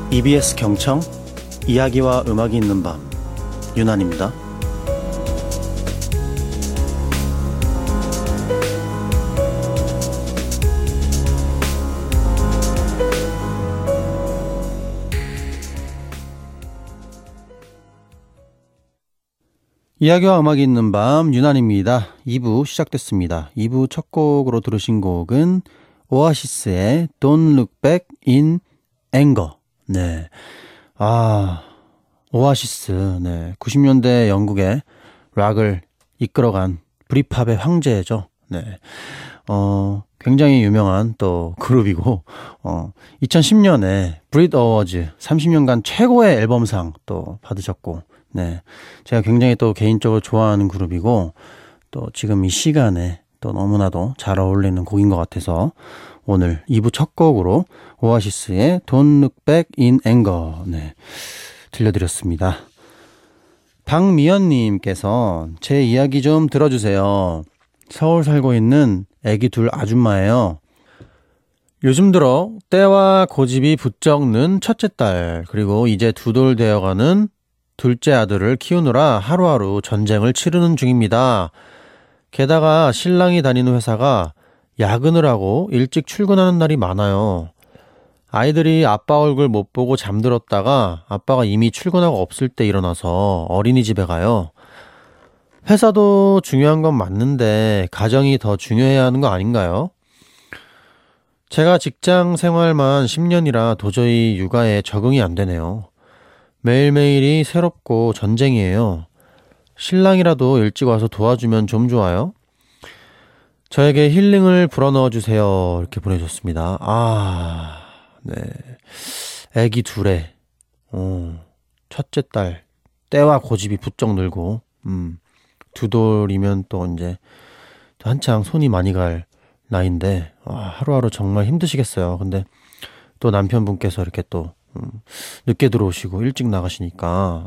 EBS 경청 이야기와 음악이 있는 밤 유난입니다. 이야기와 음악이 있는 밤 유난입니다. 2부 시작됐습니다. 2부 첫 곡으로 들으신 곡은 오아시스의 Don't Look Back in Anger. 네. 오아시스. 네. 90년대 영국의 락을 이끌어간 브리팝의 황제죠. 네. 굉장히 유명한 또 그룹이고, 2010년에 브릿 어워즈 30년간 최고의 앨범상 또 받으셨고, 네. 제가 굉장히 또 개인적으로 좋아하는 그룹이고, 또 지금 이 시간에 또 너무나도 잘 어울리는 곡인 것 같아서 오늘 2부 첫 곡으로 오아시스의 Don't Look Back in Anger, 네. 들려드렸습니다. 박미연님께서 제 이야기 좀 들어주세요. 서울 살고 있는 애기 둘 아줌마예요. 요즘 들어 때와 고집이 부쩍 는 첫째 딸, 그리고 이제 두 돌 되어가는 둘째 아들을 키우느라 하루하루 전쟁을 치르는 중입니다. 게다가 신랑이 다니는 회사가 야근을 하고 일찍 출근하는 날이 많아요. 아이들이 아빠 얼굴 못 보고 잠들었다가 아빠가 이미 출근하고 없을 때 일어나서 어린이집에 가요. 회사도 중요한 건 맞는데 가정이 더 중요해야 하는 거 아닌가요? 제가 직장 생활만 10년이라 도저히 육아에 적응이 안 되네요. 매일매일이 새롭고 전쟁이에요. 신랑이라도 일찍 와서 도와주면 좀 좋아요. 저에게 힐링을 불어넣어주세요. 이렇게 보내줬습니다. 네. 애기 둘에, 첫째 딸, 때와 고집이 부쩍 늘고, 두 돌이면 또 이제 한창 손이 많이 갈 나이인데, 하루하루 정말 힘드시겠어요. 근데 또 남편분께서 이렇게 또, 늦게 들어오시고 일찍 나가시니까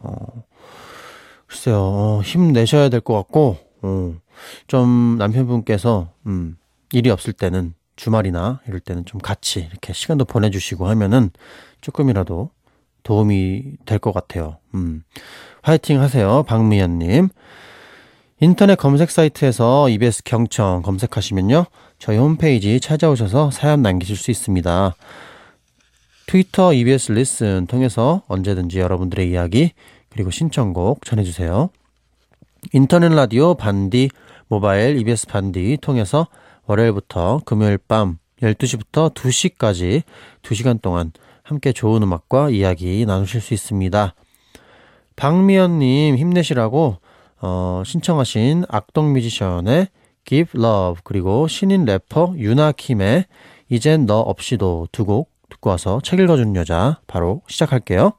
글쎄요, 힘내셔야 될 것 같고, 좀 남편분께서 일이 없을 때는 주말이나 이럴 때는 좀 같이 이렇게 시간도 보내주시고 하면은 조금이라도 도움이 될 것 같아요. 화이팅 하세요, 박미연님. 인터넷 검색 사이트에서 EBS 경청 검색하시면요, 저희 홈페이지 찾아오셔서 사연 남기실 수 있습니다. 트위터 EBS 리슨 통해서 언제든지 여러분들의 이야기 그리고 신청곡 전해주세요. 인터넷 라디오 반디 모바일 EBS 반디 통해서 월요일부터 금요일 밤 12시부터 2시까지 2시간 동안 함께 좋은 음악과 이야기 나누실 수 있습니다. 박미연님 힘내시라고 신청하신 악동 뮤지션의 Give Love, 그리고 신인 래퍼 유나킴의 이젠 너 없이도 두 곡 듣고 와서 책 읽어주는 여자 바로 시작할게요.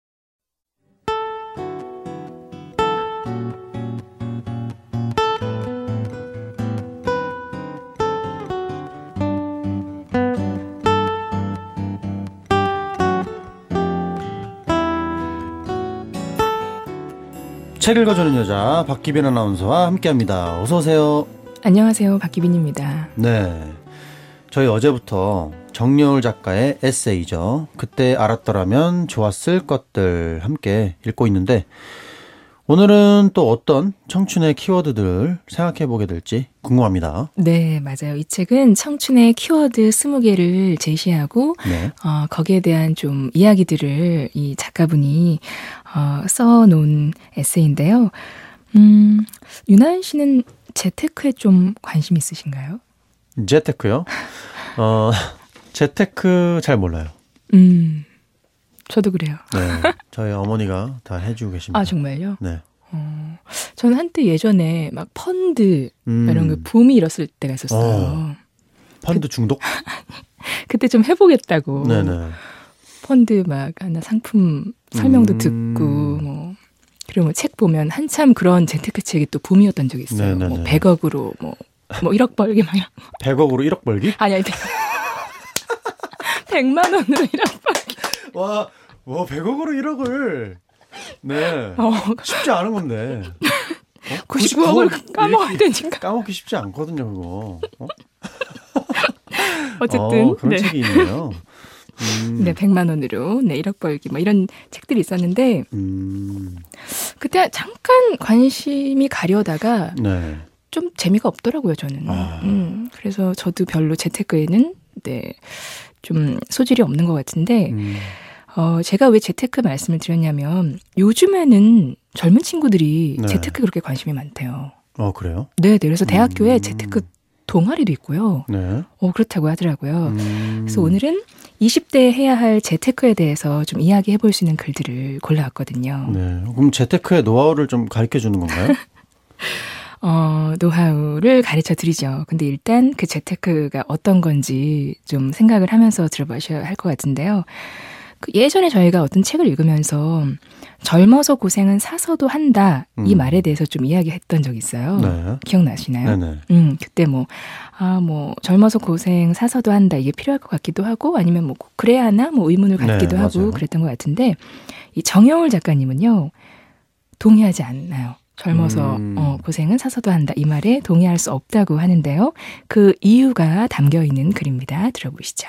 책 읽어주는 여자 박기빈 아나운서와 함께합니다. 어서 오세요. 안녕하세요, 박기빈입니다. 네, 저희 어제부터 정여울 작가의 에세이죠. 그때 알았더라면 좋았을 것들 함께 읽고 있는데, 오늘은 또 어떤 청춘의 키워드들 생각해보게 될지 궁금합니다. 네, 맞아요. 이 책은 청춘의 키워드 20개를 제시하고 네. 거기에 대한 좀 이야기들을 이 작가분이 써놓은 에세이인데요. 유난 씨는 재테크에 좀 관심 있으신가요? 재테크요? 재테크 잘 몰라요. 저도 그래요. 네, 저희 어머니가 다 해주고 계십니다. 아, 정말요? 네. 저는 한때 예전에 막 펀드 이런 거 붐이 일었을 때가 있었어요. 펀드 중독? 그때 좀 해보겠다고. 네네. 펀드 막 하나 상품 설명도 듣고 뭐 그리고 뭐 책 보면 한참 그런 재테크 책이 또 붐이었던 적이 있어요. 네네네. 뭐 100억으로 뭐 1억 벌기 막 이런. 100억으로 1억 벌기? 아니 100만 원으로 1억 벌기. 와 100억으로 1억을. 네. 쉽지 않은 건데. 99억을 까먹어야 되니까. 까먹기 쉽지 않거든요, 그거. 어쨌든. 그런 네. 책이 있네요. 네, 100만 원으로 1억 벌기 뭐 이런 책들이 있었는데 그때 잠깐 관심이 가려다가 네. 좀 재미가 없더라고요, 저는. 그래서 저도 별로 재테크에는 좀 소질이 없는 것 같은데 제가 왜 재테크 말씀을 드렸냐면 요즘에는 젊은 친구들이 네. 재테크에 그렇게 관심이 많대요. 그래요? 네, 그래서 대학교에 재테크 동아리도 있고요. 네. 그렇다고 하더라고요. 그래서 오늘은 20대에 해야 할 재테크에 대해서 좀 이야기해 볼 수 있는 글들을 골라왔거든요. 네. 그럼 재테크의 노하우를 좀 가르쳐 주는 건가요? 노하우를 가르쳐 드리죠. 근데 일단 그 재테크가 어떤 건지 좀 생각을 하면서 들어보셔야 할 것 같은데요. 예전에 저희가 어떤 책을 읽으면서 젊어서 고생은 사서도 한다 이 말에 대해서 좀 이야기했던 적이 있어요. 네. 기억나시나요? 네네. 그때 젊어서 고생 사서도 한다 이게 필요할 것 같기도 하고 아니면 꼭 그래야 하나 의문을 갖기도 하고 맞아요. 그랬던 것 같은데 이 정여울 작가님은요 동의하지 않나요? 젊어서 고생은 사서도 한다 이 말에 동의할 수 없다고 하는데요. 그 이유가 담겨 있는 글입니다. 들어보시죠.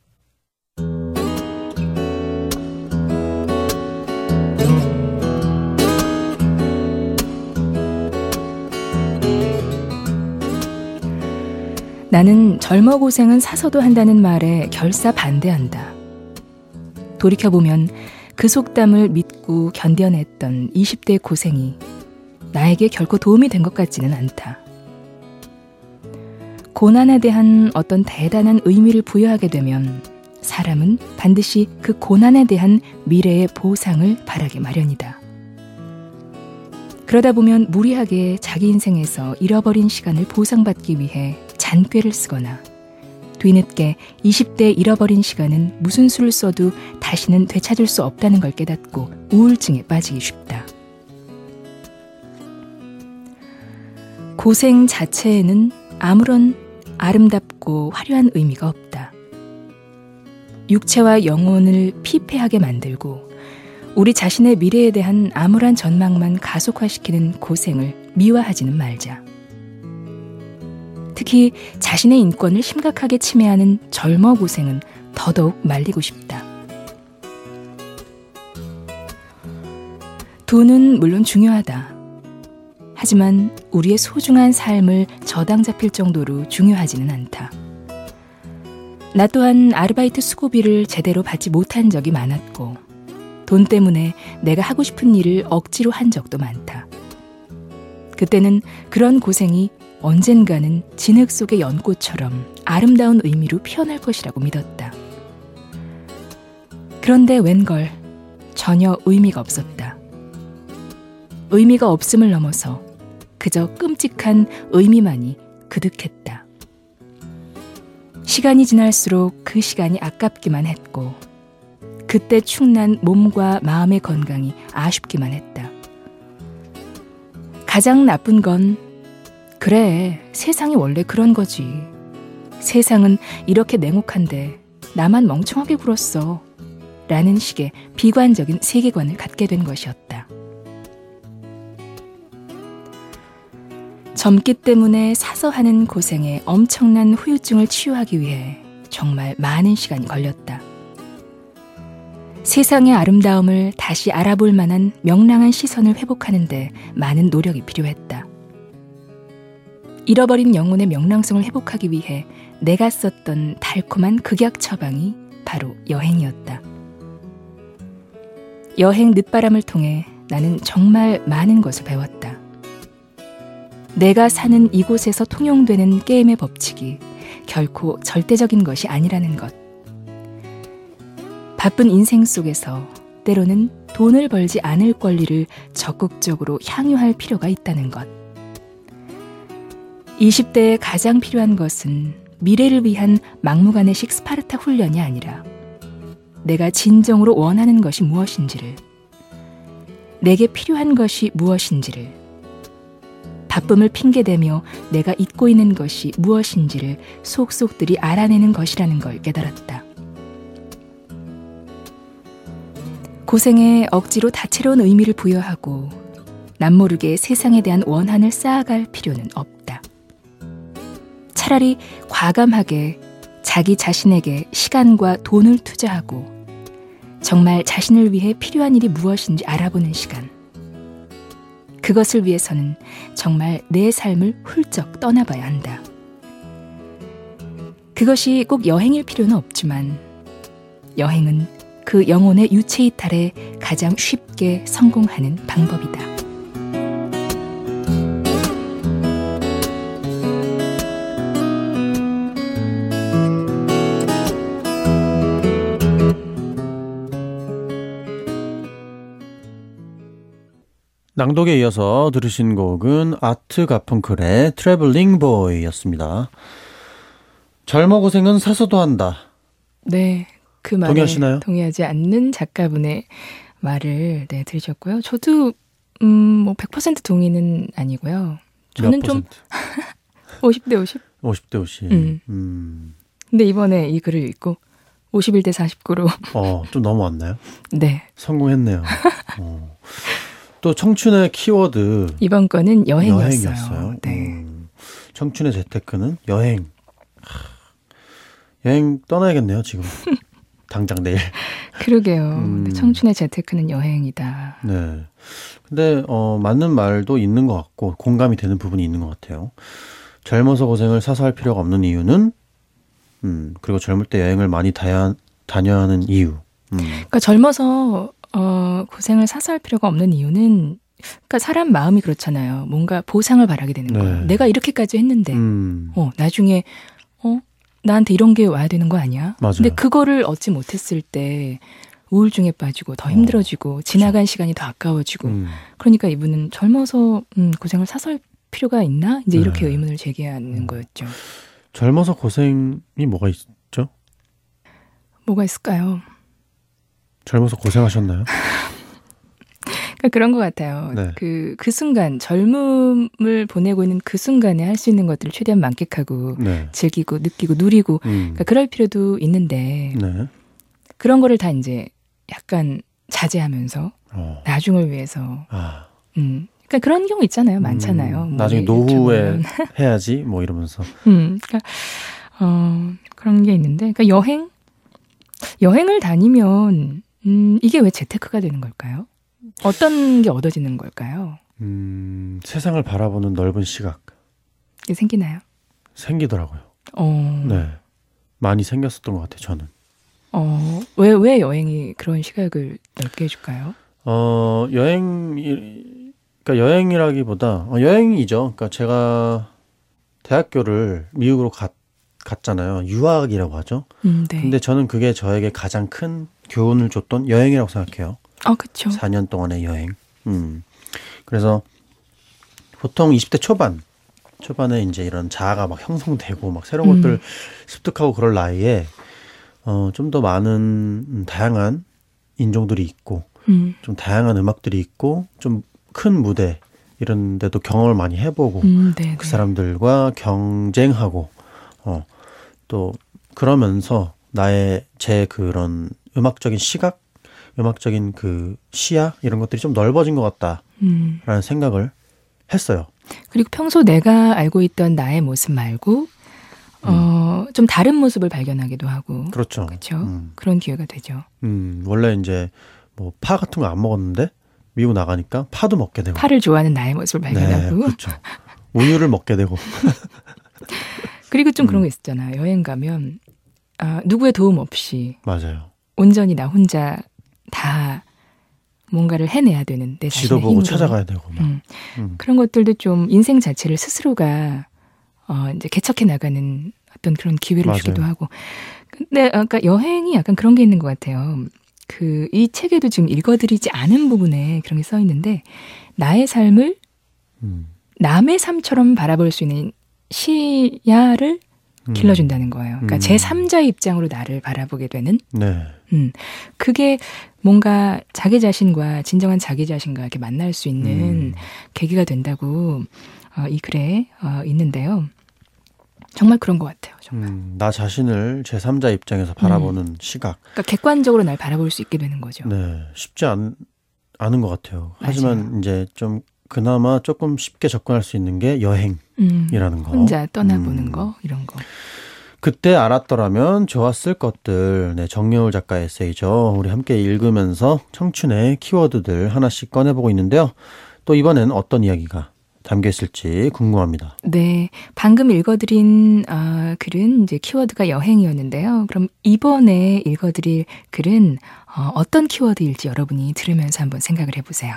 나는 젊어 고생은 사서도 한다는 말에 결사 반대한다. 돌이켜보면 그 속담을 믿고 견뎌냈던 20대의 고생이 나에게 결코 도움이 된 것 같지는 않다. 고난에 대한 어떤 대단한 의미를 부여하게 되면 사람은 반드시 그 고난에 대한 미래의 보상을 바라기 마련이다. 그러다 보면 무리하게 자기 인생에서 잃어버린 시간을 보상받기 위해 잔꾀를 쓰거나 뒤늦게 20대에 잃어버린 시간은 무슨 수를 써도 다시는 되찾을 수 없다는 걸 깨닫고 우울증에 빠지기 쉽다. 고생 자체에는 아무런 아름답고 화려한 의미가 없다. 육체와 영혼을 피폐하게 만들고 우리 자신의 미래에 대한 암울한 전망만 가속화시키는 고생을 미화하지는 말자. 특히 자신의 인권을 심각하게 침해하는 젊어 고생은 더더욱 말리고 싶다. 돈은 물론 중요하다. 하지만 우리의 소중한 삶을 저당 잡힐 정도로 중요하지는 않다. 나 또한 아르바이트 수고비를 제대로 받지 못한 적이 많았고 돈 때문에 내가 하고 싶은 일을 억지로 한 적도 많다. 그때는 그런 고생이 언젠가는 진흙 속의 연꽃처럼 아름다운 의미로 피어날 것이라고 믿었다. 그런데 웬걸 전혀 의미가 없었다. 의미가 없음을 넘어서 그저 끔찍한 의미만이 그득했다. 시간이 지날수록 그 시간이 아깝기만 했고 그때 축난 몸과 마음의 건강이 아쉽기만 했다. 가장 나쁜 건 그래, 세상이 원래 그런 거지. 세상은 이렇게 냉혹한데 나만 멍청하게 굴었어. 라는 식의 비관적인 세계관을 갖게 된 것이었다. 젊기 때문에 사서 하는 고생에 엄청난 후유증을 치유하기 위해 정말 많은 시간이 걸렸다. 세상의 아름다움을 다시 알아볼 만한 명랑한 시선을 회복하는 데 많은 노력이 필요했다. 잃어버린 영혼의 명랑성을 회복하기 위해 내가 썼던 달콤한 극약 처방이 바로 여행이었다. 여행 늦바람을 통해 나는 정말 많은 것을 배웠다. 내가 사는 이곳에서 통용되는 게임의 법칙이 결코 절대적인 것이 아니라는 것. 바쁜 인생 속에서 때로는 돈을 벌지 않을 권리를 적극적으로 향유할 필요가 있다는 것. 20대에 가장 필요한 것은 미래를 위한 막무가내식 스파르타 훈련이 아니라 내가 진정으로 원하는 것이 무엇인지를, 내게 필요한 것이 무엇인지를, 바쁨을 핑계대며 내가 잊고 있는 것이 무엇인지를 속속들이 알아내는 것이라는 걸 깨달았다. 고생에 억지로 다채로운 의미를 부여하고 남모르게 세상에 대한 원한을 쌓아갈 필요는 없다. 차라리 과감하게 자기 자신에게 시간과 돈을 투자하고 정말 자신을 위해 필요한 일이 무엇인지 알아보는 시간. 그것을 위해서는 정말 내 삶을 훌쩍 떠나봐야 한다. 그것이 꼭 여행일 필요는 없지만 여행은 그 영혼의 유체 이탈에 가장 쉽게 성공하는 방법이다. 낭독에 이어서 들으신 곡은 아트 가펑클의 트래블링 보이였습니다. 젊어 고생은 사서도 한다. 네, 그 말에 동의하시나요? 동의하지 않는 작가분의 말을 들으셨고요. 저도 뭐 100% 동의는 아니고요. 저는 몇 좀 퍼센트? 50대 50? 50대 50. 근데 이번에 이 글을 읽고 51대 49로 좀 넘어왔나요? 네. 성공했네요. 또 청춘의 키워드 이번 거는 여행이었어요. 여행이었어요. 네. 청춘의 재테크는 여행. 여행 떠나야겠네요, 지금. 당장 내일. 그러게요. 청춘의 재테크는 여행이다. 네. 근데 맞는 말도 있는 것 같고 공감이 되는 부분이 있는 것 같아요. 젊어서 고생을 사서 할 필요가 없는 이유는 그리고 젊을 때 여행을 많이 다녀야 하는 이유. 그러니까 젊어서 고생을 사서 할 필요가 없는 이유는 그러니까 사람 마음이 그렇잖아요. 뭔가 보상을 바라게 되는 거예요. 네. 내가 이렇게까지 했는데 나중에 나한테 이런 게 와야 되는 거 아니야? 맞아요. 근데 그거를 얻지 못했을 때 우울증에 빠지고 더 힘들어지고 지나간 시간이 더 아까워지고 그러니까 이분은 젊어서 고생을 사서 할 필요가 있나? 이제 이렇게 의문을 제기하는 거였죠. 젊어서 고생이 뭐가 있죠? 뭐가 있을까요? 젊어서 고생하셨나요? 그러니까 그런 것 같아요. 네. 그 순간 젊음을 보내고 있는 그 순간에 할 수 있는 것들을 최대한 만끽하고 네. 즐기고 느끼고 누리고 그러니까 그럴 필요도 있는데 네. 그런 거를 다 이제 약간 자제하면서 나중을 위해서 그러니까 그런 경우 있잖아요. 많잖아요. 뭐 나중에 노후에 해야지 뭐 이러면서 그러니까 그런 게 있는데 그러니까 여행을 다니면 이게 왜 재테크가 되는 걸까요? 어떤 게 얻어지는 걸까요? 세상을 바라보는 넓은 시각 이게 생기나요? 생기더라고요. 네, 많이 생겼었던 것 같아요. 저는. 왜 여행이 그런 시각을 넓게 해줄까요? 그러니까 여행이라기보다 여행이죠. 그러니까 제가 대학교를 미국으로 갔잖아요. 유학이라고 하죠. 네. 근데 저는 그게 저에게 가장 큰 교훈을 줬던 여행이라고 생각해요. 그렇죠. 4년 동안의 여행. 그래서 보통 20대 초반에 이제 이런 자아가 막 형성되고 막 새로운 것들을 습득하고 그럴 나이에 좀 더 많은 다양한 인종들이 있고 좀 다양한 음악들이 있고 좀 큰 무대 이런 데도 경험을 많이 해보고 그 사람들과 경쟁하고 또 그러면서 제 그런 음악적인 시각, 음악적인 그 시야 이런 것들이 좀 넓어진 것 같다라는 생각을 했어요. 그리고 평소 내가 알고 있던 나의 모습 말고 좀 다른 모습을 발견하기도 하고 그렇죠. 그런 기회가 되죠. 원래 이제 뭐 파 같은 거 안 먹었는데 미국 나가니까 파도 먹게 되고 파를 좋아하는 나의 모습을 발견하고 네, 그렇죠. 우유를 먹게 되고 그리고 좀 그런 거 있었잖아요. 여행 가면 누구의 도움 없이 맞아요. 온전히 나 혼자 다 뭔가를 해내야 되는 내 자신의 지도 보고 힘으로. 찾아가야 되고 막. 그런 것들도 좀 인생 자체를 스스로가 이제 개척해 나가는 어떤 그런 기회를 맞아요. 주기도 하고. 근데 그러니까 여행이 약간 그런 게 있는 것 같아요. 이 책에도 지금 읽어드리지 않은 부분에 그런 게 써 있는데 나의 삶을 남의 삶처럼 바라볼 수 있는 시야를 길러준다는 거예요. 그러니까 제3자의 입장으로 나를 바라보게 되는. 네. 그게 뭔가 자기 자신과 진정한 자기 자신과 이렇게 만날 수 있는 계기가 된다고 이 글에 있는데요. 정말 그런 것 같아요. 정말. 나 자신을 제3자 입장에서 바라보는 시각. 그러니까 객관적으로 날 바라볼 수 있게 되는 거죠. 네, 쉽지 않은 것 같아요. 하지만 이제 좀 그나마 조금 쉽게 접근할 수 있는 게 여행이라는 거. 혼자 떠나보는 거 이런 거. 그때 알았더라면 좋았을 것들. 네, 정여울 작가의 에세이죠. 우리 함께 읽으면서 청춘의 키워드들 하나씩 꺼내보고 있는데요. 또 이번엔 어떤 이야기가 담겨 있을지 궁금합니다. 네, 방금 읽어드린 글은 이제 키워드가 여행이었는데요. 그럼 이번에 읽어드릴 글은 어떤 키워드일지 여러분이 들으면서 한번 생각을 해보세요.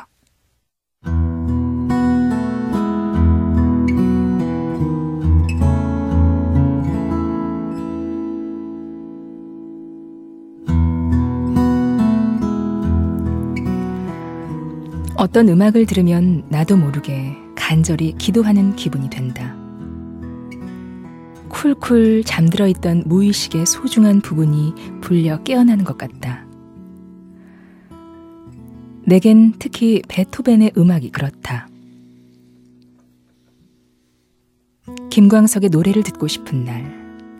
어떤 음악을 들으면 나도 모르게 간절히 기도하는 기분이 된다. 쿨쿨 잠들어 있던 무의식의 소중한 부분이 불려 깨어나는 것 같다. 내겐 특히 베토벤의 음악이 그렇다. 김광석의 노래를 듣고 싶은 날,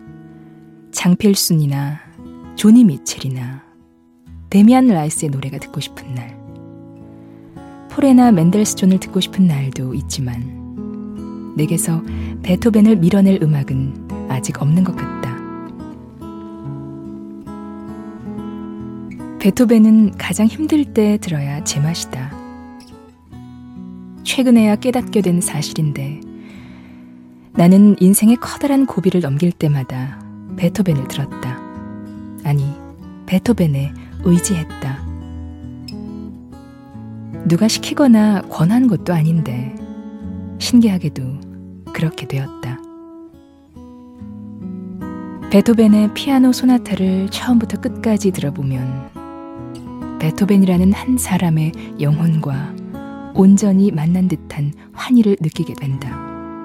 장필순이나 조니 미첼이나 데미안 라이스의 노래가 듣고 싶은 날, 폴에나 맨델스존을 듣고 싶은 날도 있지만 내게서 베토벤을 밀어낼 음악은 아직 없는 것 같다. 베토벤은 가장 힘들 때 들어야 제맛이다. 최근에야 깨닫게 된 사실인데 나는 인생의 커다란 고비를 넘길 때마다 베토벤을 들었다. 아니, 베토벤에 의지했다. 누가 시키거나 권한 것도 아닌데 신기하게도 그렇게 되었다. 베토벤의 피아노 소나타를 처음부터 끝까지 들어보면 베토벤이라는 한 사람의 영혼과 온전히 만난 듯한 환희를 느끼게 된다.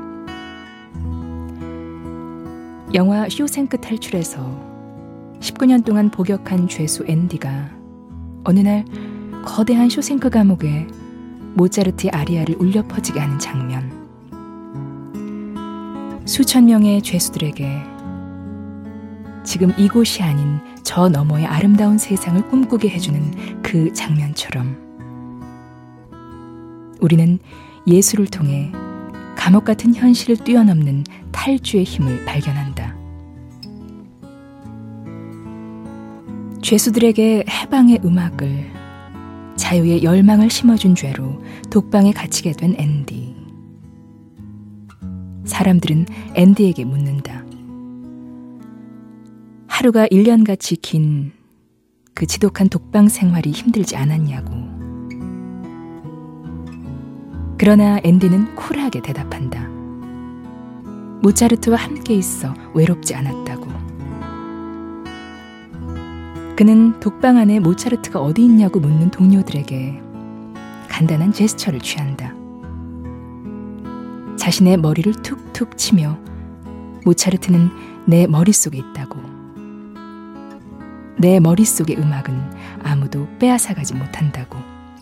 영화 쇼생크 탈출에서 19년 동안 복역한 죄수 앤디가 어느 날 거대한 쇼생크 감옥에 모차르트의 아리아를 울려 퍼지게 하는 장면. 수천 명의 죄수들에게 지금 이곳이 아닌 저 너머의 아름다운 세상을 꿈꾸게 해주는 그 장면처럼 우리는 예술을 통해 감옥 같은 현실을 뛰어넘는 탈주의 힘을 발견한다. 죄수들에게 해방의 음악을, 자유의 열망을 심어준 죄로 독방에 갇히게 된 앤디. 사람들은 앤디에게 묻는다. 하루가 1년같이 긴 그 지독한 독방 생활이 힘들지 않았냐고. 그러나 앤디는 쿨하게 대답한다. 모차르트와 함께 있어 외롭지 않았다고. 그는 독방 안에 모차르트가 어디 있냐고 묻는 동료들에게 간단한 제스처를 취한다. 자신의 머리를 툭툭 치며 모차르트는 내 머릿속에 있다고. 내 머릿속의 음악은 아무도 빼앗아가지 못한다고.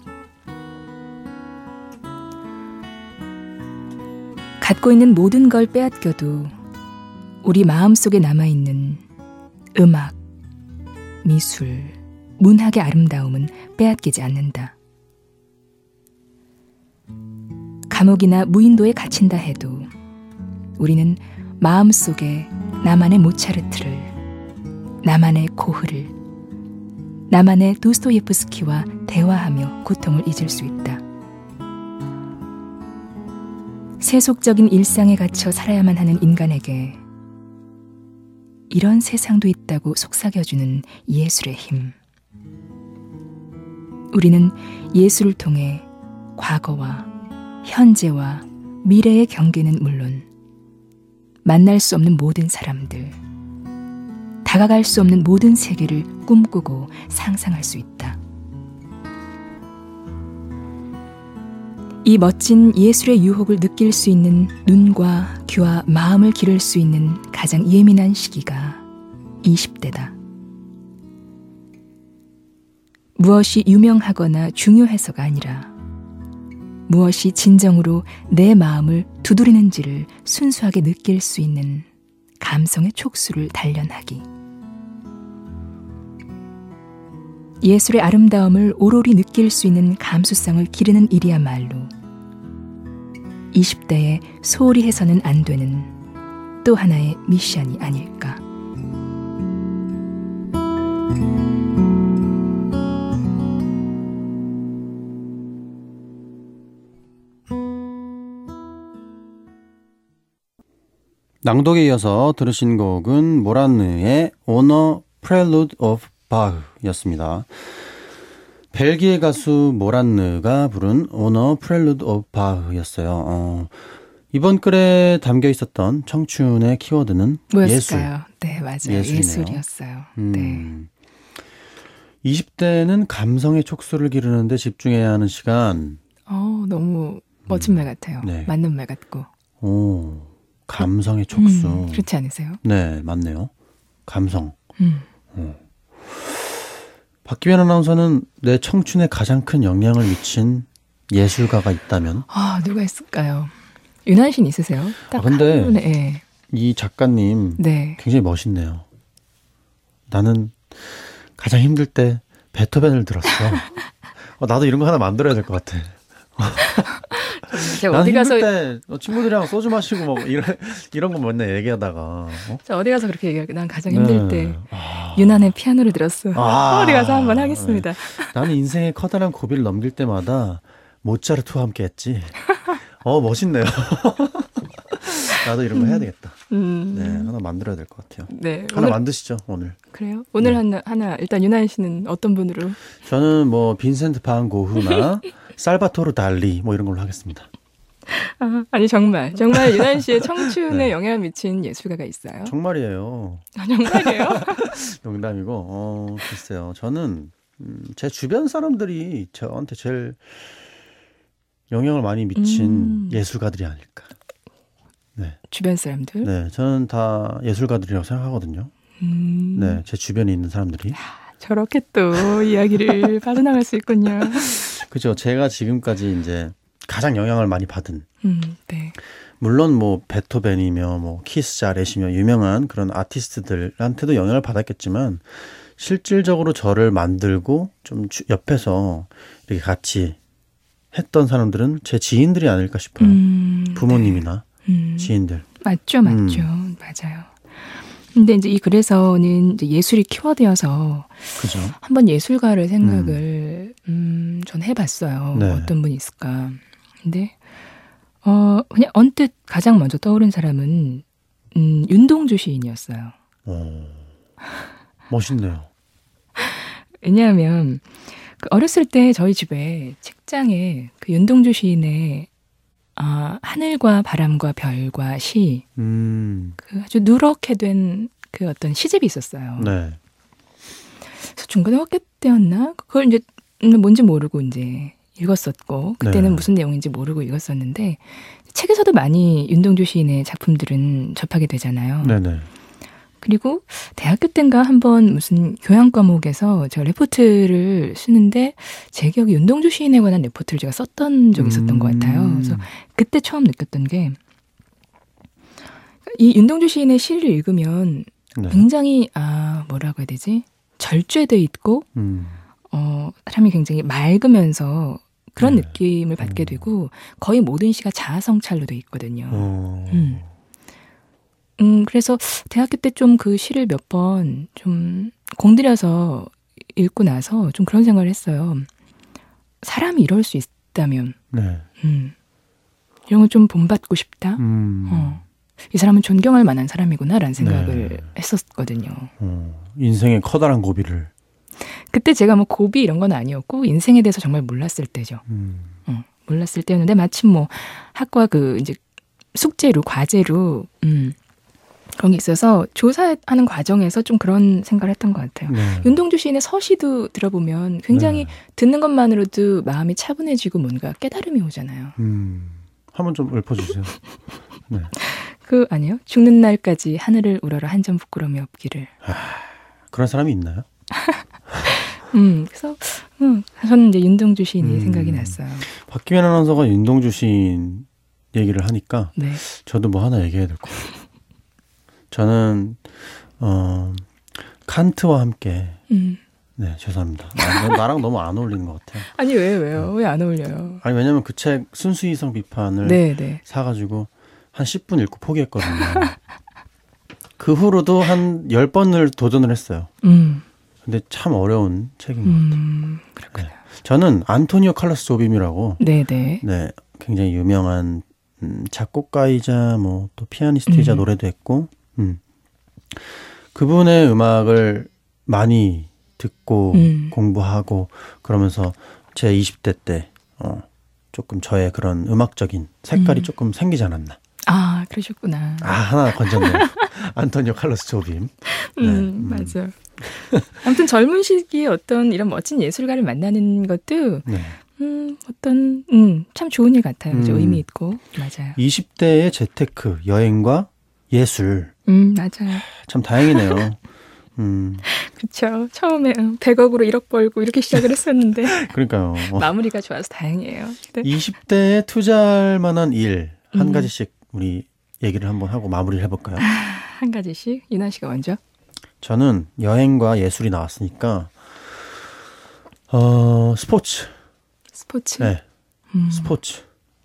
갖고 있는 모든 걸 빼앗겨도 우리 마음속에 남아있는 음악, 미술, 문학의 아름다움은 빼앗기지 않는다. 감옥이나 무인도에 갇힌다 해도 우리는 마음속에 나만의 모차르트를, 나만의 고흐를, 나만의 도스토예프스키와 대화하며 고통을 잊을 수 있다. 세속적인 일상에 갇혀 살아야만 하는 인간에게 이런 세상도 있다고 속삭여주는 예술의 힘. 우리는 예술을 통해 과거와 현재와 미래의 경계는 물론 만날 수 없는 모든 사람들, 다가갈 수 없는 모든 세계를 꿈꾸고 상상할 수 있다. 이 멋진 예술의 유혹을 느낄 수 있는 눈과 귀와 마음을 기를 수 있는 가장 예민한 시기가 20대다. 무엇이 유명하거나 중요해서가 아니라 무엇이 진정으로 내 마음을 두드리는지를 순수하게 느낄 수 있는 감성의 촉수를 단련하기. 예술의 아름다움을 오롯이 느낄 수 있는 감수성을 기르는 일이야말로 20대에 소홀히 해서는 안 되는 또 하나의 미션이 아닐까. 낭독에 이어서 들으신 곡은 모란느의 On a Prelude of Bach였습니다. 벨기에 가수 모란느가 부른 On a Prelude of Bach였어요. 이번 글에 담겨 있었던 청춘의 키워드는 뭐였을까요? 예술. 네, 맞아요. 예술이네요. 예술이었어요. 네. 20대는 감성의 촉수를 기르는데 집중해야 하는 시간. 너무 멋진 말 같아요. 네. 맞는 말 같고. 오, 감성의 촉수. 그렇지 않으세요? 네, 맞네요. 감성. 박기변 아나운서는 내 청춘에 가장 큰 영향을 미친 예술가가 있다면? 누가 있을까요? 윤한 씨는 있으세요? 딱 근데 한눈에, 네. 이 작가님 네. 굉장히 멋있네요. 나는 가장 힘들 때 베토벤을 들었어. 나도 이런 거 하나 만들어야 될 것 같아. 제가 어디 가서 힘들 때 친구들이랑 소주 마시고 뭐 이런 거 맨날 얘기하다가 저 어디 가서 그렇게 얘기할게. 난 가장 힘들 네. 때 윤한의 피아노를 들었어. 어디 가서 한번 하겠습니다. 네. 나는 인생의 커다란 고비를 넘길 때마다 모차르트와 함께 했지. 멋있네요. 나도 이런 거 해야 되겠다. 네, 하나 만들어야 될 것 같아요. 네, 하나 만드시죠, 오늘. 그래요? 오늘 하나 일단 윤한 씨는 어떤 분으로? 저는 뭐 빈센트 반 고흐나 살바토르 달리 뭐 이런 걸로 하겠습니다. 아니 정말 윤한 씨의 청춘에 네. 영향을 미친 예술가가 있어요? 정말이에요. 정말이에요? 농담이고 글쎄요. 저는 제 주변 사람들이 저한테 제일 영향을 많이 미친 예술가들이 아닐까. 네. 주변 사람들? 네, 저는 다 예술가들이라고 생각하거든요. 네, 제 주변에 있는 사람들이. 저렇게 또 이야기를 빠져나갈 수 있군요. 그죠. 제가 지금까지 이제 가장 영향을 많이 받은. 네. 물론 뭐 베토벤이며 뭐 키스 자렛이며 유명한 그런 아티스트들한테도 영향을 받았겠지만 실질적으로 저를 만들고 좀 옆에서 이렇게 같이 했던 사람들은 제 지인들이 아닐까 싶어요. 부모님이나 지인들. 맞죠. 맞아요. 근데 이제 이 글에서는 이제 예술이 키워드여서 그죠. 한번 예술가를 생각을 전 해봤어요. 네. 어떤 분이 있을까. 근데 그냥 언뜻 가장 먼저 떠오른 사람은 윤동주 시인이었어요. 멋있네요. 왜냐하면 어렸을 때 저희 집에 책장에 그 윤동주 시인의 하늘과 바람과 별과 시, 그 아주 누렇게 된 그 어떤 시집이 있었어요. 네. 그래서 중고등학교 때였나? 그걸 이제 뭔지 모르고 이제 읽었었고, 그때는 네. 무슨 내용인지 모르고 읽었었는데, 책에서도 많이 윤동주 시인의 작품들은 접하게 되잖아요. 네네. 그리고 대학교 때인가 한번 무슨 교양 과목에서 제가 레포트를 쓰는데 제 기억에 윤동주 시인에 관한 레포트를 제가 썼던 적이 있었던 것 같아요. 그래서 그때 처음 느꼈던 게 이 윤동주 시인의 시를 읽으면 네. 굉장히 뭐라고 해야 되지? 절제돼 있고 사람이 굉장히 맑으면서 그런 네. 느낌을 받게 되고 거의 모든 시가 자아성찰로 돼 있거든요. 그래서 대학교 때 좀 그 시를 몇 번 좀 공들여서 읽고 나서 좀 그런 생각을 했어요. 사람이 이럴 수 있다면, 네. 이런 걸 좀 본받고 싶다. 이 사람은 존경할 만한 사람이구나라는 생각을 네. 했었거든요. 인생의 커다란 고비를. 그때 제가 뭐 고비 이런 건 아니었고 인생에 대해서 정말 몰랐을 때죠. 몰랐을 때였는데 마침 뭐 학과 그 이제 숙제로 과제로 그런 게 있어서 조사하는 과정에서 좀 그런 생각을 했던 것 같아요. 네. 윤동주 시인의 서시도 들어보면 굉장히 네. 듣는 것만으로도 마음이 차분해지고 뭔가 깨달음이 오잖아요. 한번 좀 읊어주세요. 네. 그 아니요? 죽는 날까지 하늘을 우러러 한 점 부끄러움이 없기를. 그런 사람이 있나요? 그래서 저는 이제 윤동주 시인이 생각이 났어요. 박기면 아나운서가 윤동주 시인 얘기를 하니까 네. 저도 뭐 하나 얘기해야 될 것 같아요. 저는 칸트와 함께 네, 죄송합니다. 나랑 너무 안 어울리는 것 같아요. 아니 왜요? 왜 안 어울려요? 아니 왜냐면 그 책 순수이성 비판을 네. 사가지고 한 10분 읽고 포기했거든요. 그 후로도 한 10번을 도전을 했어요. 근데 참 어려운 책인 것 같아요. 그렇군요. 네. 저는 안토니오 칼로스 조빔이라고 네네. 네, 굉장히 유명한 작곡가이자 뭐 또 피아니스트이자 노래도 했고, 그분의 음악을 많이 듣고 공부하고 그러면서 제 20대 때 조금 저의 그런 음악적인 색깔이 조금 생기지 않았나. 아, 그러셨구나. 아, 하나 건졌네요. 안토니오 칼로스 조빔. 네, 맞아. 아무튼 젊은 시기에 어떤 이런 멋진 예술가를 만나는 것도 네. 어떤 참 좋은 일 같아요. 그죠? 의미 있고. 맞아요. 20대의 재테크, 여행과 예술. 맞아요. 참 다행이네요. 그렇죠. 처음에 100억으로 1억 벌고 이렇게 시작을 했었는데 그러니까요. 마무리가 좋아서 다행이에요. 네. 20대에 투자할 만한 일 한 가지씩 우리 얘기를 한번 하고 마무리를 해볼까요? 한 가지씩. 이나 씨가 먼저. 저는 여행과 예술이 나왔으니까 스포츠. 스포츠. 네. 스포츠.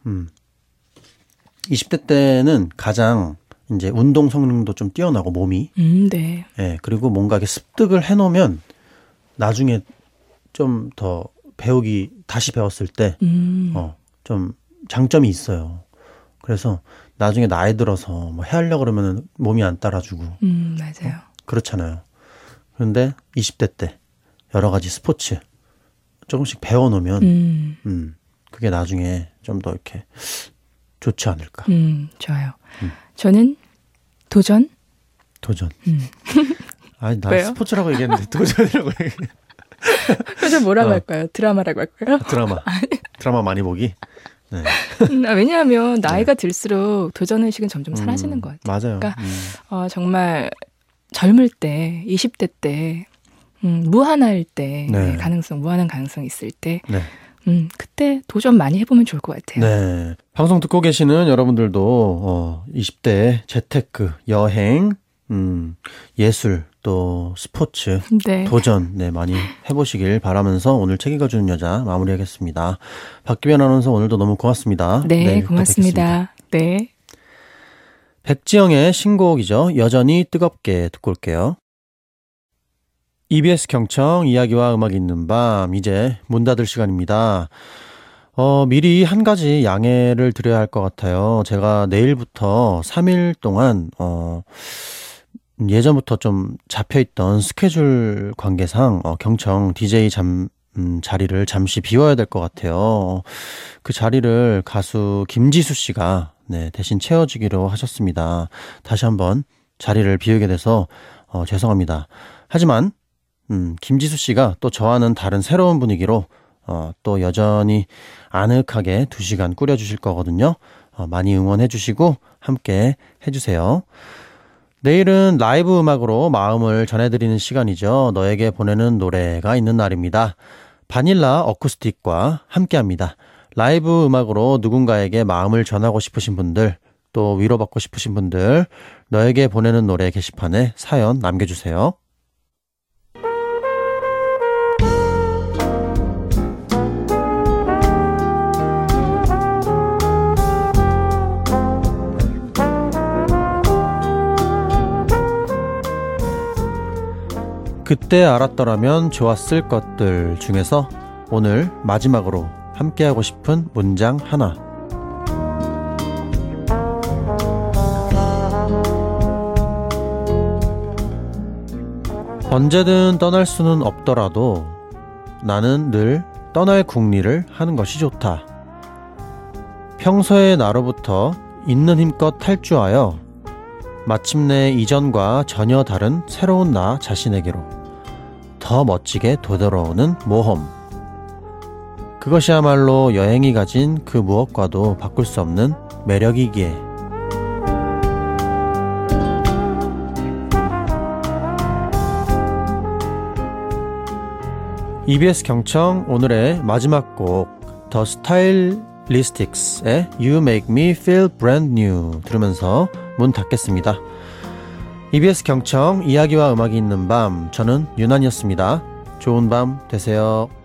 20대 때는 가장 이제 운동 성능도 좀 뛰어나고 몸이. 네. 네. 그리고 뭔가 이렇게 습득을 해놓으면 나중에 좀 더 다시 배웠을 때 좀 장점이 있어요. 그래서 나중에 나이 들어서 뭐 헤하려고 그러면 몸이 안 따라주고. 맞아요. 그렇잖아요. 그런데 20대 때 여러 가지 스포츠 조금씩 배워놓으면 그게 나중에 좀 더 이렇게 좋지 않을까. 좋아요. 저는 도전. 아니, 나 왜요? 스포츠라고 얘기했는데 도전이라고 얘기해. 도전 뭐라고 할까요? 드라마라고 할까요? 드라마 많이 보기. 네. 왜냐하면 나이가 들수록 도전의식은 점점 사라지는 것 같아요. 맞아요. 그러니까 정말 젊을 때, 20대 때, 무한할 때, 네. 무한한 가능성이 있을 때, 네. 그때 도전 많이 해보면 좋을 것 같아요. 네. 방송 듣고 계시는 여러분들도 20대의 재테크, 여행, 예술, 또 스포츠, 네. 도전 많이 해보시길 바라면서 오늘 책 읽어주는 여자 마무리하겠습니다. 박기변 아나운서 오늘도 너무 고맙습니다. 네, 고맙습니다. 네. 백지영의 신곡이죠. 여전히 뜨겁게 듣고 올게요. EBS 경청 이야기와 음악이 있는 밤 이제 문 닫을 시간입니다. 미리 한 가지 양해를 드려야 할 것 같아요. 제가 내일부터 3일 동안 예전부터 좀 잡혀있던 스케줄 관계상 경청 DJ 자리를 잠시 비워야 될 것 같아요. 그 자리를 가수 김지수 씨가 대신 채워주기로 하셨습니다. 다시 한번 자리를 비우게 돼서 죄송합니다. 하지만 김지수 씨가 또 저와는 다른 새로운 분위기로 또 여전히 아늑하게 2시간 꾸려주실 거거든요. 많이 응원해 주시고 함께 해주세요. 내일은 라이브 음악으로 마음을 전해드리는 시간이죠. 너에게 보내는 노래가 있는 날입니다. 바닐라 어쿠스틱과 함께합니다. 라이브 음악으로 누군가에게 마음을 전하고 싶으신 분들, 또 위로받고 싶으신 분들, 너에게 보내는 노래 게시판에 사연 남겨주세요. 그때 알았더라면 좋았을 것들 중에서 오늘 마지막으로 함께하고 싶은 문장 하나. 언제든 떠날 수는 없더라도 나는 늘 떠날 궁리를 하는 것이 좋다. 평소의 나로부터 있는 힘껏 탈주하여 마침내 이전과 전혀 다른 새로운 나 자신에게로 더 멋지게 되돌아오는 모험. 그것이야말로 여행이 가진 그 무엇과도 바꿀 수 없는 매력이기에. EBS 경청 오늘의 마지막 곡 The Stylistics의 You Make Me Feel Brand New 들으면서 문 닫겠습니다. EBS 경청 이야기와 음악이 있는 밤, 저는 유난이었습니다. 좋은 밤 되세요.